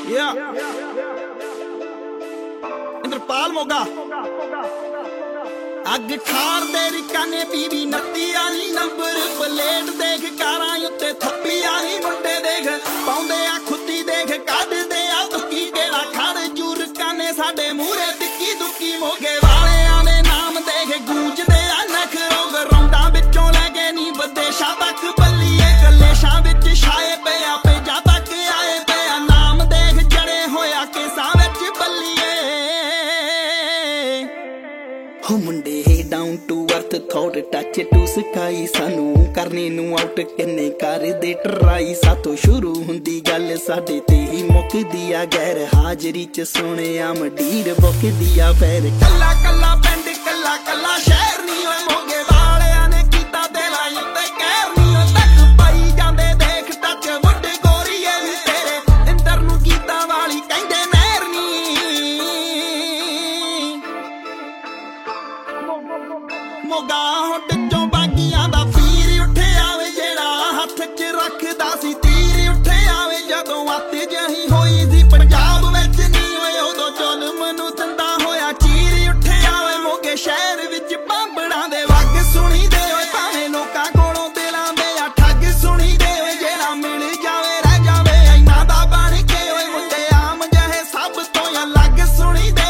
ਇੰਦਰਪਾਲ ਮੋਗਾ ਅੱਗ ਠਾਰ ਦੇ ਰਿਕਾਨੇ ਬੀਬੀ ਨੱਤੀ ਵਾਲੀ ਨੰਬਰ ਪਲੇਟ ਦੇਖ ਕਾਰਾਂ ਉੱਤੇ ਥੱਪੀ ਵਾਲੀ ਮੁੰਡੇ ਦੇਖ ਪਾਉਂਦੇ ਆ ਖੁੱਦੀ ਦੇਖ ਕੱਢਦੇ ਆ ਦੁੱਕੀ ਕਿਹੜਾ ਖੜ ਜੁਰਕਾਂ ਨੇ ਸਾਡੇ ਮੂਹਰੇ ਟਿੱਕੀ ਦੁੱਕੀ ਮੋਗੇ ਵਾਲਿਆਂ ਦੇ ਨਾਮ ਦੇਖ ਗੂੰਜਦੇ ਆ ਨਖਰੋ ਗਰਾਉਂਡਾਂ ਵਿੱਚੋਂ ਲੈ ਕੇ ਨੀ ਵਿਦੇਸ਼ਾਂ ਤੱਕ ਬੱਲੀਏ ਕਲੇਸ਼ਾਂ ਵਿੱਚ ਛਾਏ ਪਿਆ ਪੇਜਾਂ ਤੱਕ ਆਏ ਪਿਆ ਨਾਮ ਦੇਖ ਜੜੇ ਹੋਇਆ ਕੇਸਾਂ ਵਿੱਚ ਬੱਲੀਏ ਹੋ ਮੁੰਡੇ down to earth thought touch to sky ਸਾਨੂੰ ਕਰਨੇ ਨੂੰ ਆਊਟ ਕਿੰਨੇ ਕਰਦੇ ਟਰਾਈ ਸਾਥੋਂ ਸ਼ੁਰੂ ਹੁੰਦੀ ਗੱਲ ਸਾਡੇ ਤੇ ਹੀ ਮੁੱਕਦੀ ਆ ਗੈਰ ਹਾਜ਼ਰੀ ਚ ਸੋਹਣਿਆ ਮੰਡੀਰ ਬੁੱਕਦੀ ਆ ਫੇਰ ਕੱਲਾ ਕੱਲਾ ਪਿੰਡ ਕੱਲਾ ਕੱਲਾ ਸ਼ਹਿਰ ਨੀ ਓਏ ਮੋਗੇ ਵਾਲਿਆਂ ਨੇ ਕੀਤਾ ਦਿਲਾਂ ਉੱਤੇ ਕਹਿਰ ਨੀ ਓ ਤੱਕ ਪਾਈ ਜਾਂਦੇ ਦੇਖ ਟੱਚ ਵੱਡੇ ਗੋਰੀਏ ਵੀ ਤੇਰੇ ਇੰਦਰ ਨੂੰ ਕੀਤਾ ਵਾਲੀ ਕਹਿੰਦੇ ਨਹਿਰ ਨੀ ਮੋਗਾ ਹੁੱਟ ਚੋਂ ਬਾਗੀਆਂ ਦਾ ਪੀਰ ਉੱਠਿਆ ਵੇ ਜਿਹੜਾ ਹੱਥ 'ਚ ਰੱਖਦਾ ਸੀ ਤੀਰ ਉੱਠਿਆ ਵੇ ਜਦੋਂ ਅੱਤ ਜਹੀ ਹੋਈ ਸੀ ਪੰਜਾਬ ਵਿੱਚ ਨੀ ਓਏ ਉਦੋਂ ਜ਼ੁਲਮ ਨੂੰ ਦਿੰਦਾ ਹੋਇਆ ਚੀਰ ਉੱਠਿਆ ਵੇ ਮੋਗੇ ਸ਼ਹਿਰ ਵਿੱਚ ਬਾਂਬੜਾਂ ਦੇ ਵੱਗ ਸੁਣੀ ਦੇ ਓਏ ਭਾਵੇਂ ਲੋਕਾਂ ਕੋਲੋਂ ਦਿਲਾਂ ਦੇ ਆ ਠੱਗ ਸੁਣੀ ਦੇ ਓਏ ਜਿਹੜਾ ਮਿਲ ਜਾਵੇ ਰਹਿ ਜਾਵੇ ਇੰਨਾ ਦਾ ਬਣ ਕੇ ਓਏ ਮੁੰਡੇ ਆਮ ਜਿਹੇ ਸਭ ਤੋਂ ਅਲੱਗ ਸੁਣੀ ਦੇ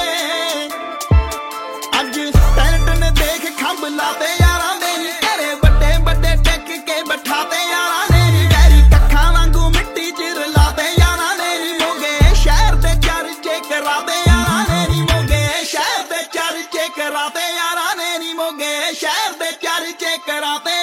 ਅੱਜ ਟੈਲੈਂਟ ਨੇ ਦੇਖ ਖੰਭ ਲਾਤੇ ਯਾਰਾਂ ਦੇ ਨੀ ਘਰੇ ਵੱਡੇ ਵੱਡੇ ਟਿਕ ਕੇ ਬਿਠਾਤੇ ਯਾਰਾਂ ਨੇ ਨੀ ਡੈਰੀ ਕੱਖਾਂ ਵਾਂਗੂ ਮਿੱਟੀ ਚ ਰਲਾਤੇ ਯਾਰਾਂ ਨੇ ਨੀ ਮੋਗੇ ਸ਼ਹਿਰ ਦੇ ਚਰਚੇ ਕਰਾਤੇ ਯਾਰਾਂ ਨੇ ਨੀ ਮੋਗੇ ਸ਼ਹਿਰ ਦੇ ਚਰਚੇ ਕਰਾਤੇ ਯਾਰਾਂ ਨੇ ਨੀ ਮੋਗੇ ਸ਼ਹਿਰ ਦੇ ਚਰਚੇ ਕਰਾਤੇ